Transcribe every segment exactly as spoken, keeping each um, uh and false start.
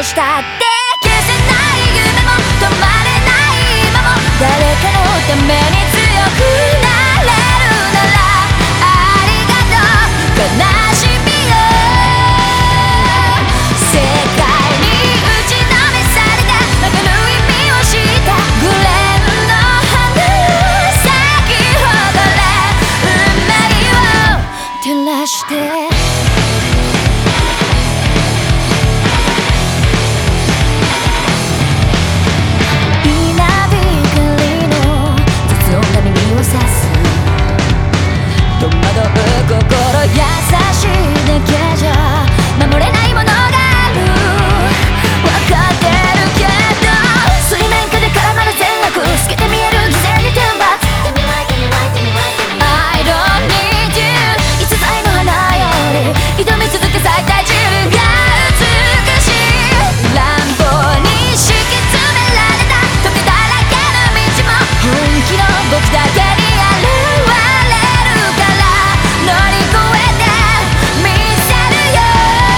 うしたって消せない夢も止まれない今も誰かのために強くなれるならありがとう悲しみよ世界に打ちのめされたわかる意味をしたグレーの花咲き誇れ運命を照らして心優しいだけじゃ守れないものがある分かってるけど水面下で絡まる全額透けて見える犠牲に天罰 I don't need you 逸材の花より挑み続け咲いた自分が美しい乱暴に敷き詰められた時だらけの道も本気の僕だけに現れるから乗り越えてみせるよ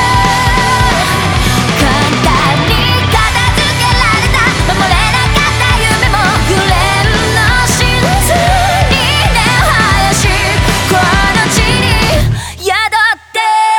簡単に片付けられた守れなかった夢もグレーの真珠に根を生やしこの地に宿って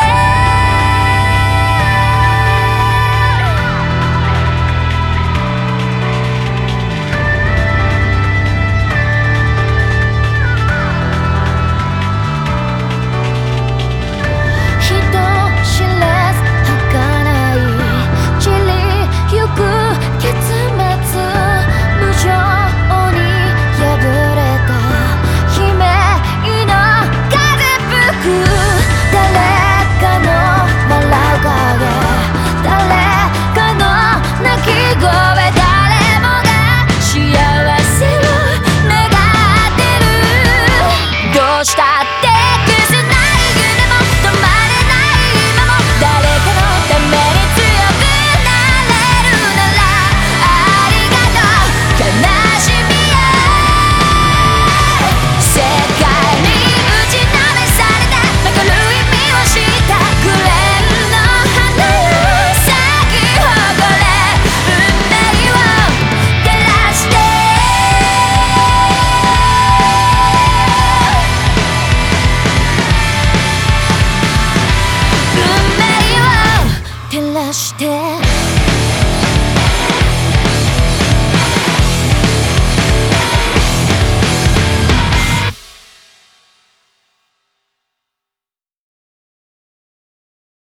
したって消せない夢も止まれない今も誰かのために強くなれるならありがとう悲しみよ世界に打ちのめされたわかる意味をしたグレーの花よ咲き誇れ運命を照らして照らして